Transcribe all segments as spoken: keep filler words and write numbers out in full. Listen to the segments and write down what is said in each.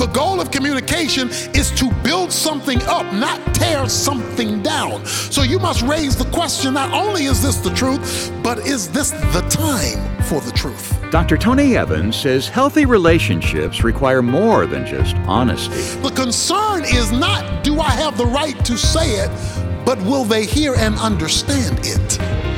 The goal of communication is to build something up, not tear something down. So you must raise the question, not only is this the truth, but is this the time for the truth? Doctor Tony Evans says healthy relationships require more than just honesty. The concern is not, do I have the right to say it, but will they hear and understand it?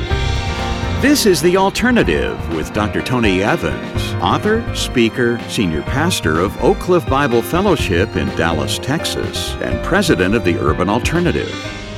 This is The Alternative with Doctor Tony Evans, author, speaker, senior pastor of Oak Cliff Bible Fellowship in Dallas, Texas, and president of the Urban Alternative.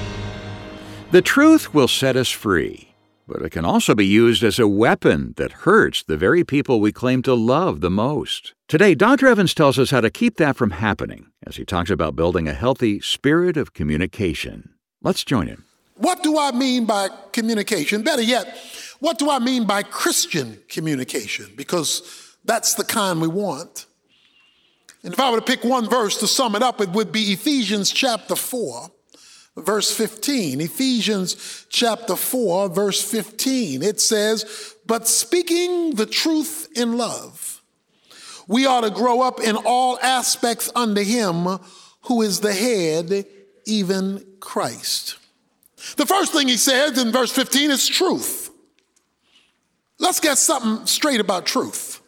The truth will set us free, but it can also be used as a weapon that hurts the very people we claim to love the most. Today, Doctor Evans tells us how to keep that from happening as he talks about building a healthy spirit of communication. Let's join him. What do I mean by communication? Better yet, what do I mean by Christian communication? Because that's the kind we want. And if I were to pick one verse to sum it up, it would be Ephesians chapter four, verse fifteen. Ephesians chapter four, verse fifteen. It says, "But speaking the truth in love, we ought to grow up in all aspects under him who is the head, even Christ." The first thing he says in verse fifteen is truth. Let's get something straight about truth.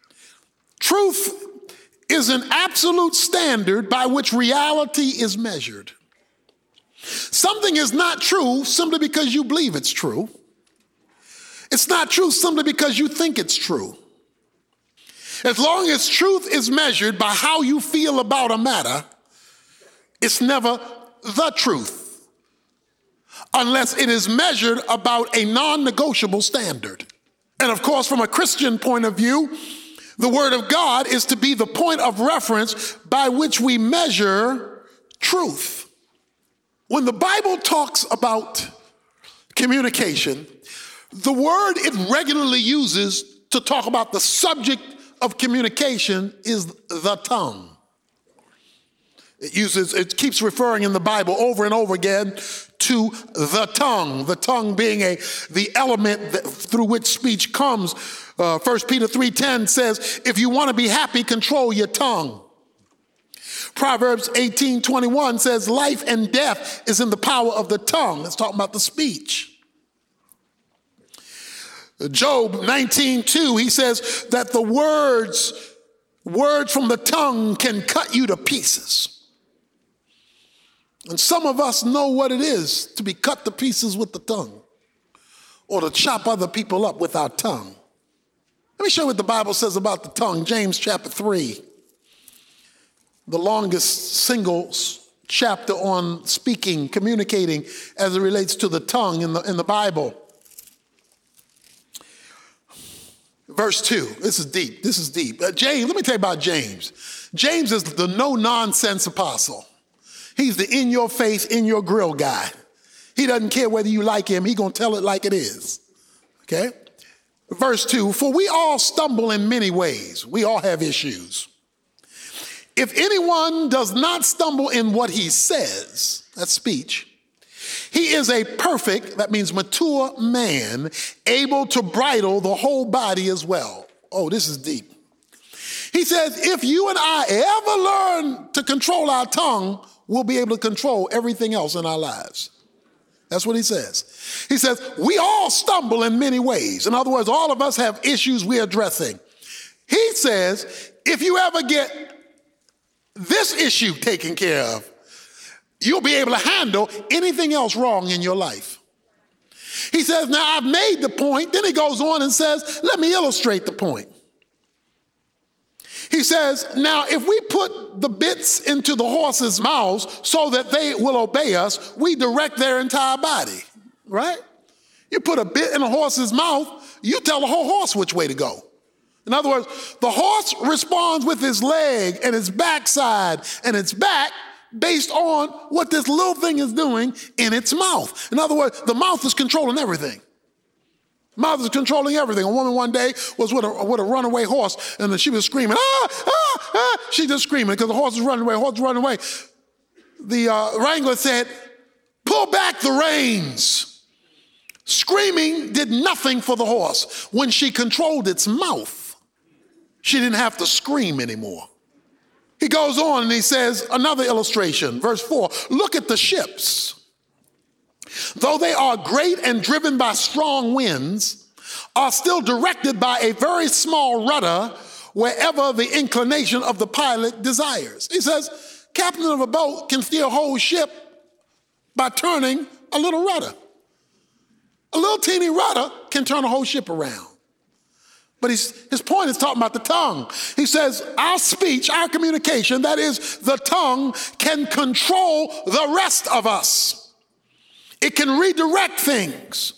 Truth is an absolute standard by which reality is measured. Something is not true simply because you believe it's true. It's not true simply because you think it's true. As long as truth is measured by how you feel about a matter, it's never the truth, unless it is measured about a non-negotiable standard. And of course, from a Christian point of view, the Word of God is to be the point of reference by which we measure truth. When the Bible talks about communication, the word it regularly uses to talk about the subject of communication is the tongue. It uses, it keeps referring in the Bible over and over again to the tongue, the tongue being a the element that, through which speech comes. Uh, First Peter three ten says, if you want to be happy, control your tongue. Proverbs eighteen twenty-one says, life and death is in the power of the tongue. It's talking about the speech. Job nineteen two, he says that the words, words from the tongue can cut you to pieces. And some of us know what it is to be cut to pieces with the tongue, or to chop other people up with our tongue. Let me show you what the Bible says about the tongue. James chapter three, the longest single chapter on speaking, communicating as it relates to the tongue in the, in the Bible. Verse two, this is deep, this is deep. Uh, James, let me tell you about James. James is the no-nonsense apostle. He's the in-your-face, in-your-grill guy. He doesn't care whether you like him. He's going to tell it like it is, okay? Verse two, for we all stumble in many ways. We all have issues. If anyone does not stumble in what he says, that's speech, he is a perfect, that means mature man, able to bridle the whole body as well. Oh, this is deep. He says, if you and I ever learn to control our tongue, we'll be able to control everything else in our lives. That's what he says. He says, we all stumble in many ways. In other words, all of us have issues we're addressing. He says, if you ever get this issue taken care of, you'll be able to handle anything else wrong in your life. He says, now I've made the point. Then he goes on and says, let me illustrate the point. He says, now if we put the bits into the horses' mouths so that they will obey us, we direct their entire body, right? You put a bit in a horse's mouth, you tell the whole horse which way to go. In other words, the horse responds with his leg and its backside and its back based on what this little thing is doing in its mouth. In other words, the mouth is controlling everything. Mouth is controlling everything. A woman one day was with a, with a runaway horse, and she was screaming, ah, ah, ah. She just screaming because the horse is running away, the horse is running away. The uh, wrangler said, pull back the reins. Screaming did nothing for the horse. When she controlled its mouth, she didn't have to scream anymore. He goes on and he says, another illustration, verse four, look at the ships. Though they are great and driven by strong winds, are still directed by a very small rudder wherever the inclination of the pilot desires. He says, captain of a boat can steer a whole ship by turning a little rudder. A little teeny rudder can turn a whole ship around. But he's, his point is talking about the tongue. He says, our speech, our communication, that is, the tongue, can control the rest of us. It can redirect things.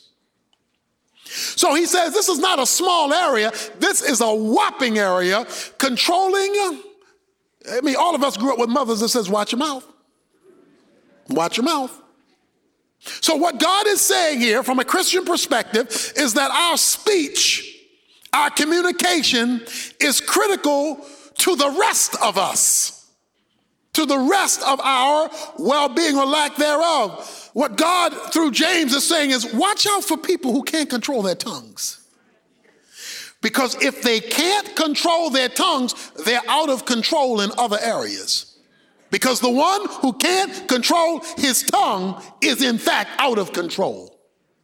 So he says, this is not a small area. This is a whopping area controlling. I mean, all of us grew up with mothers that says, watch your mouth. Watch your mouth. So what God is saying here from a Christian perspective is that our speech, our communication is critical to the rest of us, to the rest of our well-being or lack thereof. What God, through James, is saying is, watch out for people who can't control their tongues. Because if they can't control their tongues, they're out of control in other areas. Because the one who can't control his tongue is in fact out of control.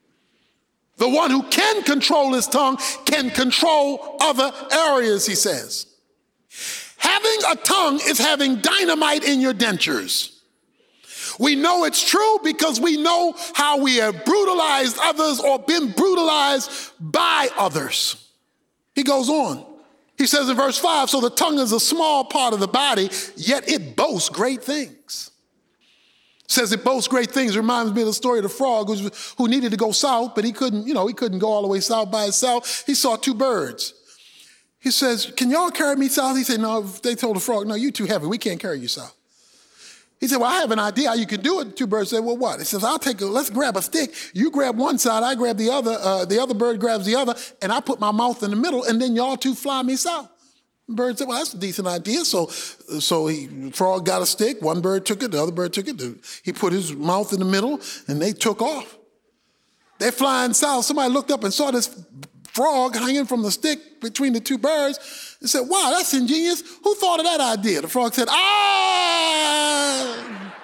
The one who can control his tongue can control other areas, he says. Having a tongue is having dynamite in your dentures. We know it's true because we know how we have brutalized others or been brutalized by others. He goes on. He says in verse five, so the tongue is a small part of the body, yet it boasts great things. Says it boasts great things. Reminds me of the story of the frog who, who needed to go south, but he couldn't, you know, he couldn't go all the way south by himself. He saw two birds. He says, can y'all carry me south? He said, no, they told the frog, no, you're too heavy. We can't carry you south. He said, well, I have an idea how you can do it. The two birds said, well, what? He says, I'll take a, let's grab a stick. You grab one side, I grab the other, uh, the other bird grabs the other, and I put my mouth in the middle, and then y'all two fly me south. The bird said, well, that's a decent idea. So, so he, frog got a stick. One bird took it, the other bird took it. He put his mouth in the middle, and they took off. They're flying south. Somebody looked up and saw this frog hanging from the stick between the two birds and said, wow, that's ingenious. Who thought of that idea? The frog said, ah!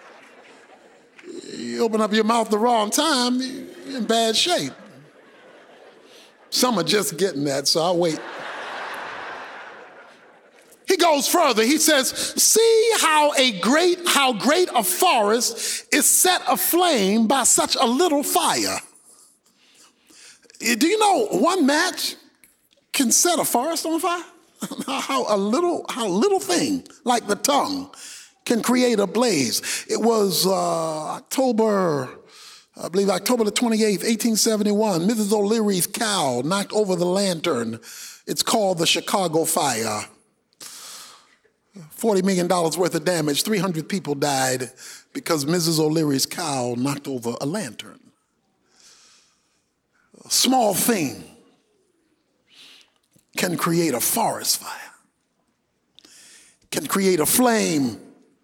You open up your mouth the wrong time, you're in bad shape. Some are just getting that, so I'll wait. He goes further. He says, see how a great, how great a forest is set aflame by such a little fire. Do you know one match can set a forest on fire? how a little, how little thing like the tongue can create a blaze. It was uh, October, I believe October the twenty-eighth, eighteen seventy-one. Missus O'Leary's cow knocked over the lantern. It's called the Chicago Fire. forty million dollars worth of damage. three hundred people died because Missus O'Leary's cow knocked over a lantern. A small thing can create a forest fire, can create a flame.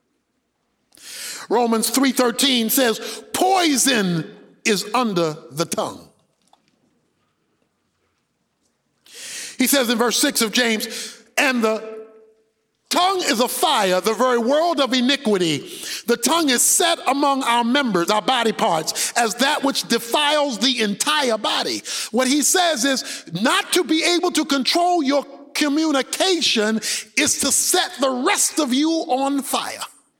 Romans three thirteen says, poison is under the tongue. He says in verse six of James, and the tongue is a fire, the very world of iniquity. The tongue is set among our members, our body parts, as that which defiles the entire body. What he says is not to be able to control your communication is to set the rest of you on fire.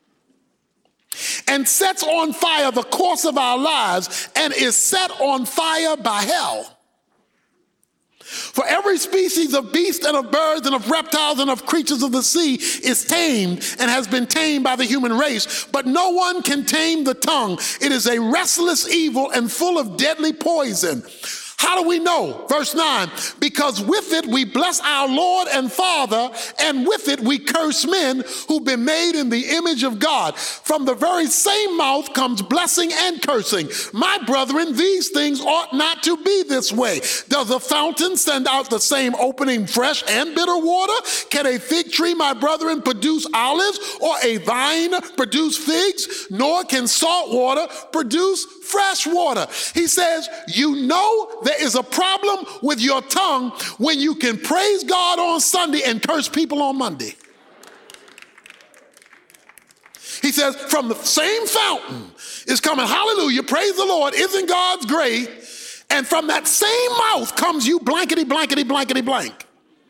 And sets on fire the course of our lives and is set on fire by hell. For every species of beast and of birds and of reptiles and of creatures of the sea is tamed and has been tamed by the human race. But no one can tame the tongue. It is a restless evil and full of deadly poison. How do we know? Verse nine, because with it we bless our Lord and Father, and with it we curse men who've been made in the image of God. From the very same mouth comes blessing and cursing. My brethren, these things ought not to be this way. Does a fountain send out the same opening fresh and bitter water? Can a fig tree, my brethren, produce olives, or a vine produce figs? Nor can salt water produce fresh water. He says, you know there is a problem with your tongue when you can praise God on Sunday and curse people on Monday. He says, from the same fountain is coming, hallelujah, praise the Lord, isn't God great? And from that same mouth comes you blankety, blankety, blankety, blank.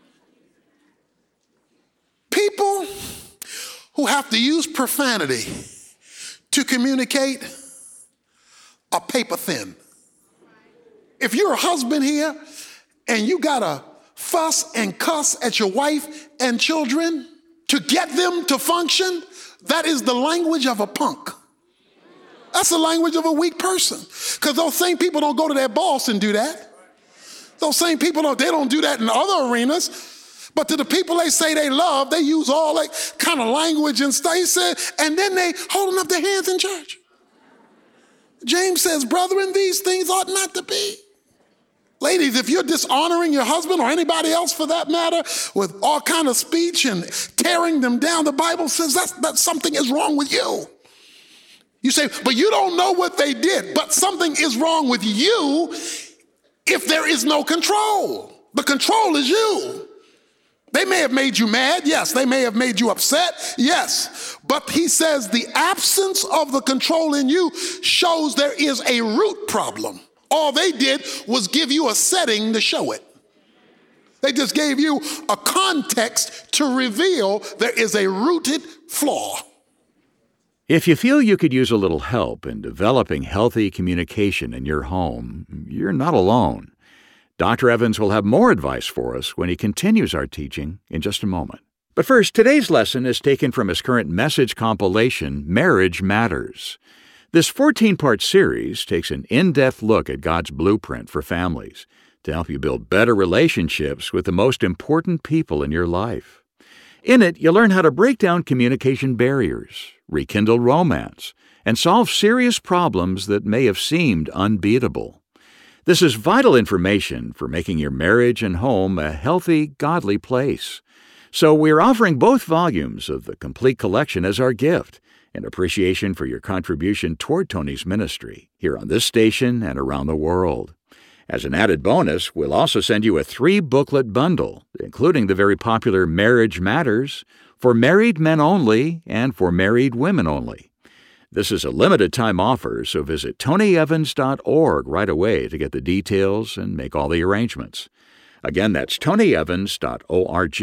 People who have to use profanity to communicate are paper thin. If you're a husband here and you gotta fuss and cuss at your wife and children to get them to function, that is the language of a punk. That's the language of a weak person. Because those same people don't go to their boss and do that. Those same people, don't, they don't do that in other arenas. But to the people they say they love, they use all that kind of language and stuff. He said, and then they holding up their hands in church. James says, brethren, these things ought not to be. Ladies, if you're dishonoring your husband or anybody else for that matter with all kind of speech and tearing them down, the Bible says that's, that something is wrong with you. You say, but you don't know what they did. But something is wrong with you if there is no control. The control is you. They may have made you mad. Yes. They may have made you upset. Yes. But he says the absence of the control in you shows there is a root problem. All they did was give you a setting to show it. They just gave you a context to reveal there is a rooted flaw. If you feel you could use a little help in developing healthy communication in your home, you're not alone. Doctor Evans will have more advice for us when he continues our teaching in just a moment. But first, today's lesson is taken from his current message compilation, Marriage Matters. This fourteen-part series takes an in-depth look at God's blueprint for families to help you build better relationships with the most important people in your life. In it, you'll learn how to break down communication barriers, rekindle romance, and solve serious problems that may have seemed unbeatable. This is vital information for making your marriage and home a healthy, godly place. So we're offering both volumes of the complete collection as our gift, in appreciation for your contribution toward Tony's ministry here on this station and around the world. As an added bonus, we'll also send you a three-booklet bundle, including the very popular Marriage Matters, for married men only and for married women only. This is a limited-time offer, so visit tony evans dot org right away to get the details and make all the arrangements. Again, that's tony evans dot org.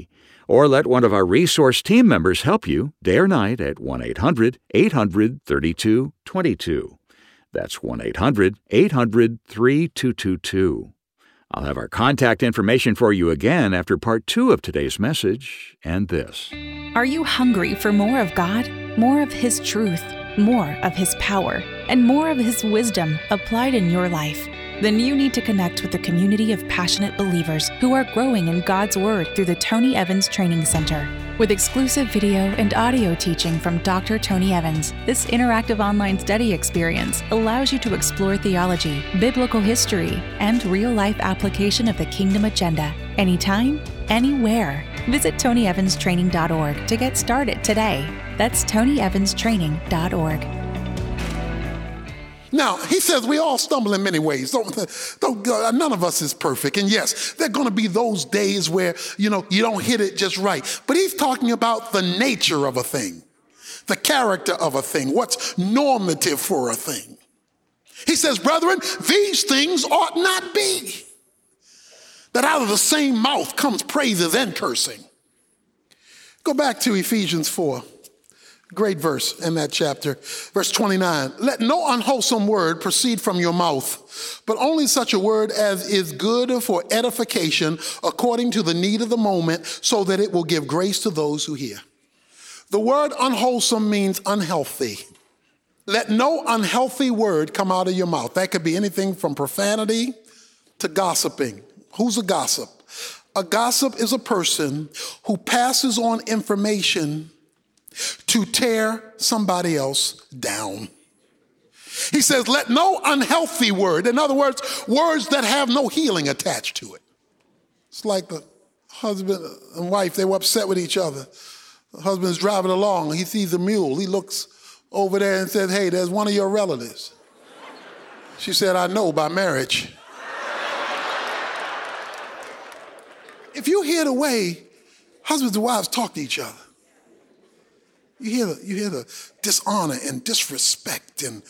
Or let one of our resource team members help you day or night at one eight hundred eight hundred thirty-two twenty-two. That's one eight hundred eight hundred thirty-two twenty-two. I'll have our contact information for you again after part two of today's message and this. Are you hungry for more of God, more of His truth, more of His power, and more of His wisdom applied in your life? Then you need to connect with a community of passionate believers who are growing in God's Word through the Tony Evans Training Center. With exclusive video and audio teaching from Doctor Tony Evans, this interactive online study experience allows you to explore theology, biblical history, and real-life application of the kingdom agenda anytime, anywhere. Visit tony evans training dot org to get started today. That's tony evans training dot org. Now, he says we all stumble in many ways. Don't, don't, uh, none of us is perfect. And yes, there are going to be those days where, you know, you don't hit it just right. But he's talking about the nature of a thing, the character of a thing, what's normative for a thing. He says, brethren, these things ought not be, that out of the same mouth comes praises and cursing. Go back to Ephesians four. Great verse in that chapter. Verse twenty-nine, let no unwholesome word proceed from your mouth, but only such a word as is good for edification according to the need of the moment, so that it will give grace to those who hear. The word unwholesome means unhealthy. Let no unhealthy word come out of your mouth. That could be anything from profanity to gossiping. Who's a gossip? A gossip is a person who passes on information to tear somebody else down. He says, let no unhealthy word, in other words, words that have no healing attached to it. It's like the husband and wife, they were upset with each other. The husband's driving along, he sees a mule. He looks over there and says, hey, there's one of your relatives. She said, I know by marriage. If you hear the way husbands and wives talk to each other, You hear the, you hear the dishonor and disrespect and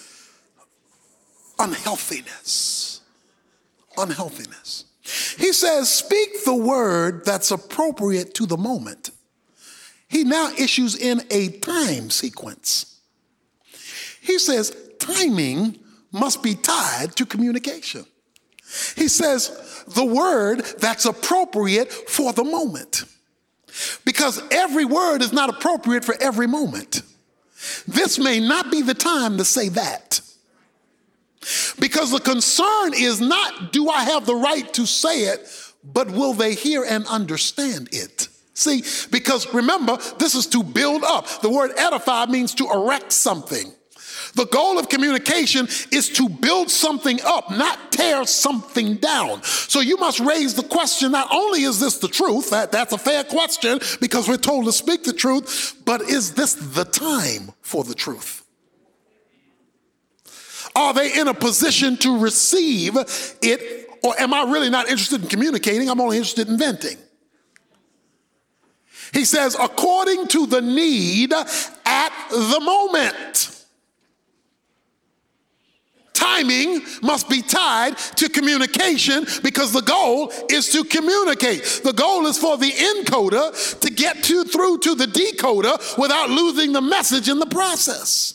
unhealthiness. Unhealthiness. He says, speak the word that's appropriate to the moment. He now issues in a time sequence. He says, timing must be tied to communication. He says, the word that's appropriate for the moment. Because every word is not appropriate for every moment. This may not be the time to say that. Because the concern is not, do I have the right to say it, but will they hear and understand it? See, because remember, this is to build up. The word edify means to erect something. The goal of communication is to build something up, not tear something down. So you must raise the question, not only is this the truth, that, that's a fair question because we're told to speak the truth, but is this the time for the truth? Are they in a position to receive it, or am I really not interested in communicating? I'm only interested in venting. He says, according to the need at the moment. Timing must be tied to communication because the goal is to communicate. The goal is for the encoder to get to, through to the decoder without losing the message in the process.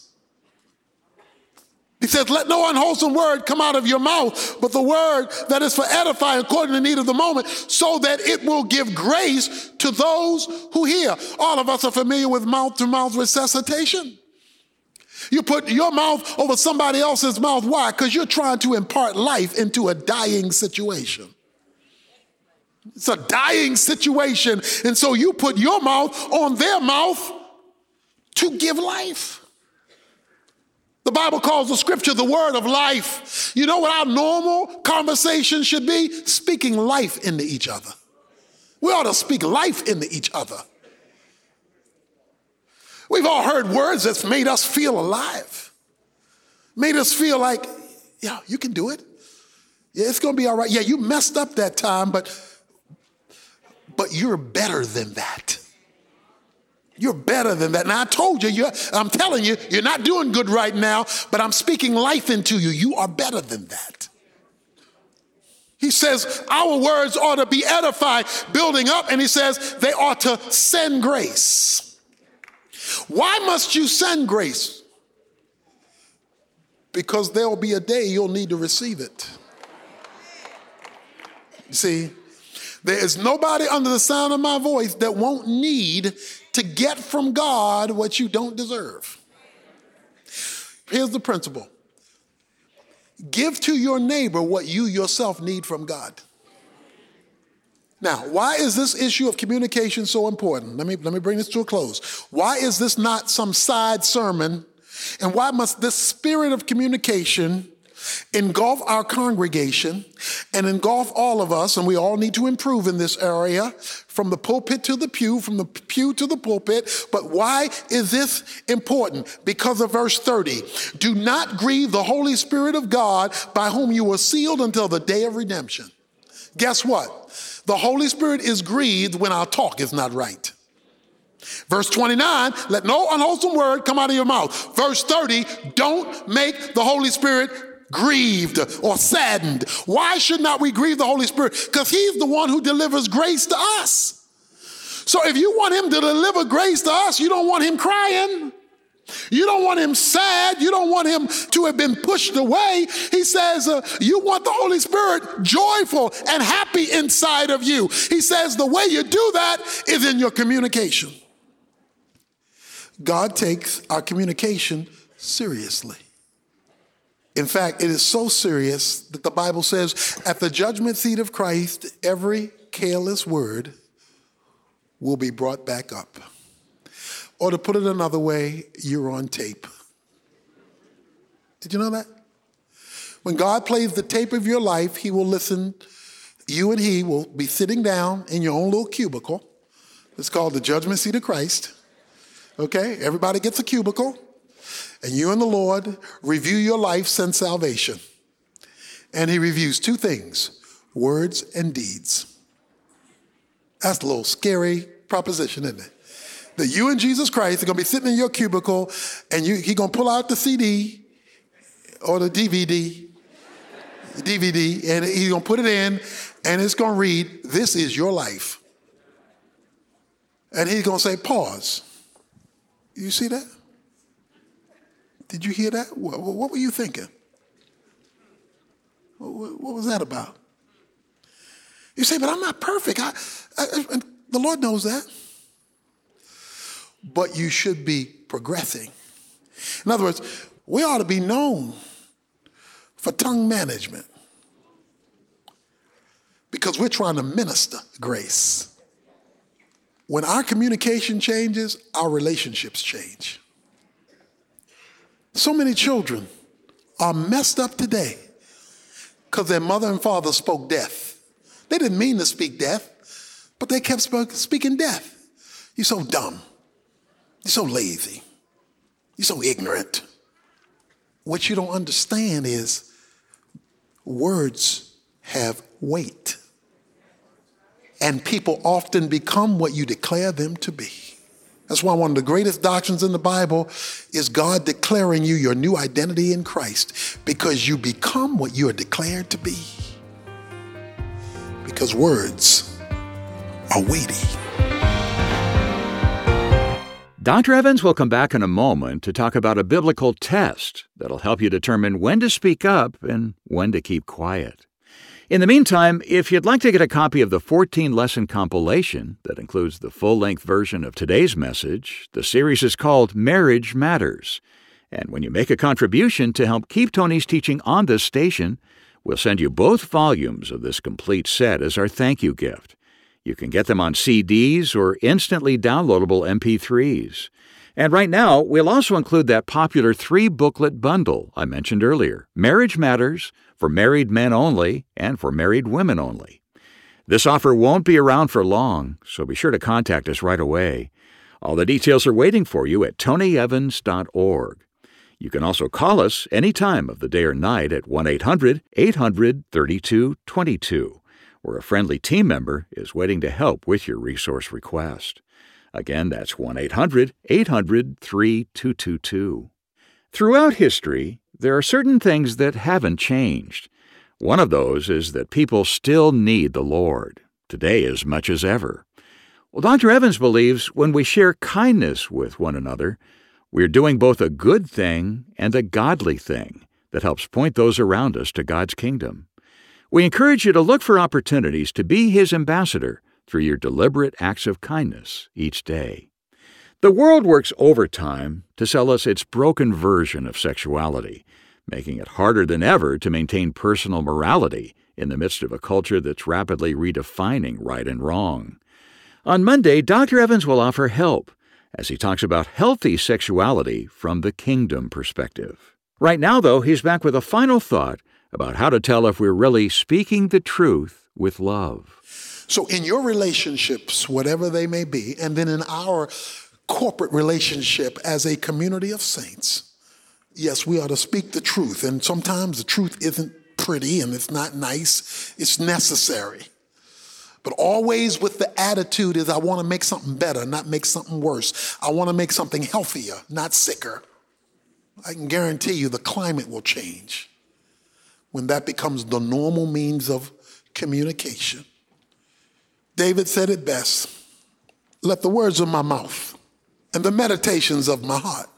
He says, let no unwholesome word come out of your mouth, but the word that is for edifying according to the need of the moment, so that it will give grace to those who hear. All of us are familiar with mouth-to-mouth resuscitation. You put your mouth over somebody else's mouth. Why? Because you're trying to impart life into a dying situation. It's a dying situation. And so you put your mouth on their mouth to give life. The Bible calls the scripture the word of life. You know what our normal conversation should be? Speaking life into each other. We ought to speak life into each other. We've all heard words that's made us feel alive. Made us feel like, yeah, you can do it. Yeah, it's going to be all right. Yeah, you messed up that time, but, but you're better than that. You're better than that. Now, I told you, you're, I'm telling you, you're not doing good right now, but I'm speaking life into you. You are better than that. He says our words ought to be edifying, building up, and he says they ought to send grace. Why must you send grace? Because there will be a day you'll need to receive it. You see, there is nobody under the sound of my voice that won't need to get from God what you don't deserve. Here's the principle. Give to your neighbor what you yourself need from God. Now, why is this issue of communication so important? Let me, let me bring this to a close. Why is this not some side sermon? And why must this spirit of communication engulf our congregation and engulf all of us? And we all need to improve in this area, from the pulpit to the pew, from the pew to the pulpit. But why is this important? Because of verse thirty. Do not grieve the Holy Spirit of God, by whom you were sealed until the day of redemption. Guess what? The Holy Spirit is grieved when our talk is not right. Verse twenty-nine, let no unwholesome word come out of your mouth. Verse thirty, don't make the Holy Spirit grieved or saddened. Why should not we grieve the Holy Spirit? Because he's the one who delivers grace to us. So if you want him to deliver grace to us, you don't want him crying. You don't want him sad. You don't want him to have been pushed away. He says uh, you want the Holy Spirit joyful and happy inside of you. He says the way you do that is in your communication. God takes our communication seriously. In fact, it is so serious that the Bible says at the judgment seat of Christ, every careless word will be brought back up. Or to put it another way, you're on tape. Did you know that? When God plays the tape of your life, he will listen. You and he will be sitting down in your own little cubicle. It's called the judgment seat of Christ. Okay, everybody gets a cubicle. And you and the Lord review your life since salvation. And he reviews two things, words and deeds. That's a little scary proposition, isn't it? that you and Jesus Christ are going to be sitting in your cubicle, and you, he's going to pull out the C D or the D V D, the D V D, and he's going to put it in, and it's going to read, "This is your life." And he's going to say, "Pause." You see that? Did you hear that? What, what were you thinking? What, what was that about? You say, "But I'm not perfect." I, I, I, the Lord knows that. But you should be progressing. In other words, we ought to be known for tongue management because we're trying to minister grace. When our communication changes, our relationships change. So many children are messed up today because their mother and father spoke death. They didn't mean to speak death, but they kept speaking death. You're so dumb. You're so lazy. You're so ignorant. What you don't understand is words have weight. And people often become what you declare them to be. That's why one of the greatest doctrines in the Bible is God declaring you your new identity in Christ, because you become what you are declared to be. Because words are weighty. Doctor Evans will come back in a moment to talk about a biblical test that'll help you determine when to speak up and when to keep quiet. In the meantime, if you'd like to get a copy of the fourteen-lesson compilation that includes the full-length version of today's message, the series is called Marriage Matters. And when you make a contribution to help keep Tony's teaching on this station, we'll send you both volumes of this complete set as our thank you gift. You can get them on C Ds or instantly downloadable M P threes. And right now, we'll also include that popular three-booklet bundle I mentioned earlier, Marriage Matters, for married men only and for married women only. This offer won't be around for long, so be sure to contact us right away. All the details are waiting for you at tony evans dot org. You can also call us any time of the day or night at one eight hundred eight hundred thirty-two twenty-two, where a friendly team member is waiting to help with your resource request. Again, that's one eight hundred eight hundred thirty-two twenty-two. Throughout history, there are certain things that haven't changed. One of those is that people still need the Lord, today as much as ever. Well, Doctor Evans believes when we share kindness with one another, we're doing both a good thing and a godly thing that helps point those around us to God's kingdom. We encourage you to look for opportunities to be His ambassador through your deliberate acts of kindness each day. The world works overtime to sell us its broken version of sexuality, making it harder than ever to maintain personal morality in the midst of a culture that's rapidly redefining right and wrong. On Monday, Doctor Evans will offer help as he talks about healthy sexuality from the kingdom perspective. Right now, though, he's back with a final thought about how to tell if we're really speaking the truth with love. So in your relationships, whatever they may be, and then in our corporate relationship as a community of saints, yes, we ought to speak the truth. And sometimes the truth isn't pretty and it's not nice. It's necessary. But always with the attitude is I want to make something better, not make something worse. I want to make something healthier, not sicker. I can guarantee you the climate will change when that becomes the normal means of communication. David said it best, "Let the words of my mouth and the meditations of my heart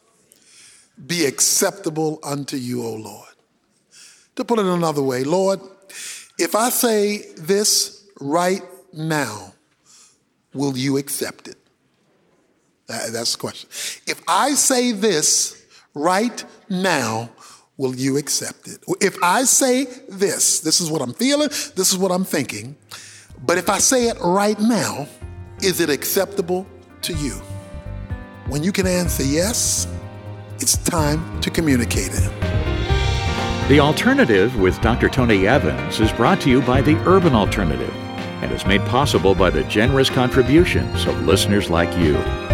be acceptable unto you, O Lord." To put it another way, Lord, if I say this right now, will you accept it? That, that's the question. If I say this right now, will you accept it? If I say this, this is what I'm feeling, this is what I'm thinking, but if I say it right now, is it acceptable to you? When you can answer yes, it's time to communicate it. The Alternative with Doctor Tony Evans is brought to you by the Urban Alternative and is made possible by the generous contributions of listeners like you.